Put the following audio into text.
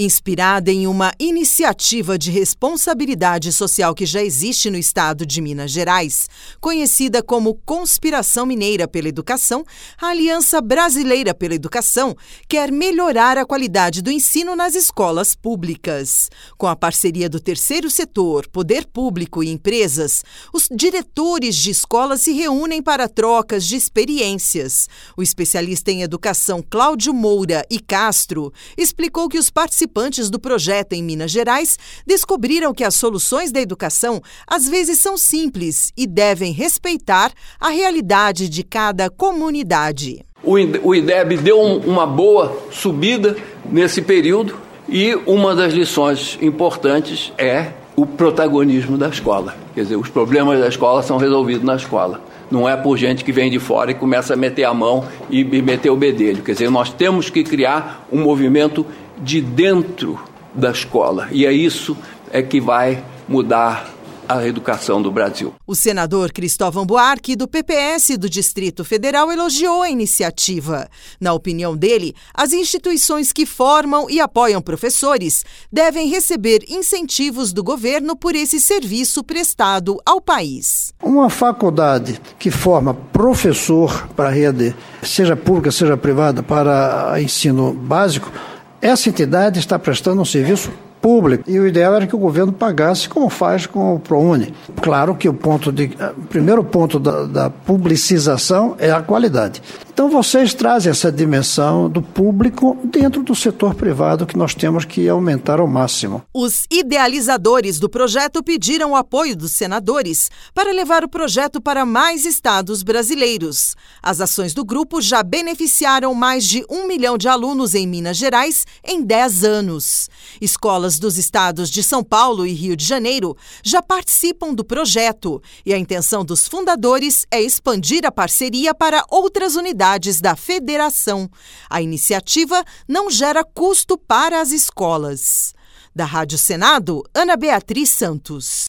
Inspirada em uma iniciativa de responsabilidade social que já existe no estado de Minas Gerais, conhecida como Conspiração Mineira pela Educação, a Aliança Brasileira pela Educação quer melhorar a qualidade do ensino nas escolas públicas. Com a parceria do terceiro setor, poder público e empresas, os diretores de escolas se reúnem para trocas de experiências. O especialista em educação Cláudio Moura e Castro explicou que os participantes do projeto em Minas Gerais descobriram que as soluções da educação às vezes são simples e devem respeitar a realidade de cada comunidade. O IDEB deu uma boa subida nesse período e uma das lições importantes é o protagonismo da escola. Quer dizer, os problemas da escola são resolvidos na escola. Não é por gente que vem de fora e começa a meter a mão e meter o bedelho. Quer dizer, nós temos que criar um movimento de dentro da escola. E é isso que vai mudar a educação do Brasil. O senador Cristóvão Buarque, do PPS do Distrito Federal, elogiou a iniciativa. Na opinião dele, as instituições que formam e apoiam professores devem receber incentivos do governo por esse serviço prestado ao país. Uma faculdade que forma professor para a rede, seja pública, seja privada, para ensino básico, essa entidade está prestando um serviço público. E o ideal era que o governo pagasse como faz com o ProUni. Claro que o primeiro ponto da publicização é a qualidade. Então vocês trazem essa dimensão do público dentro do setor privado que nós temos que aumentar ao máximo. Os idealizadores do projeto pediram o apoio dos senadores para levar o projeto para mais estados brasileiros. As ações do grupo já beneficiaram mais de 1 milhão de alunos em Minas Gerais em 10 anos. Escolas dos estados de São Paulo e Rio de Janeiro já participam do projeto e a intenção dos fundadores é expandir a parceria para outras unidades da federação. A iniciativa não gera custo para as escolas. Da Rádio Senado, Ana Beatriz Santos.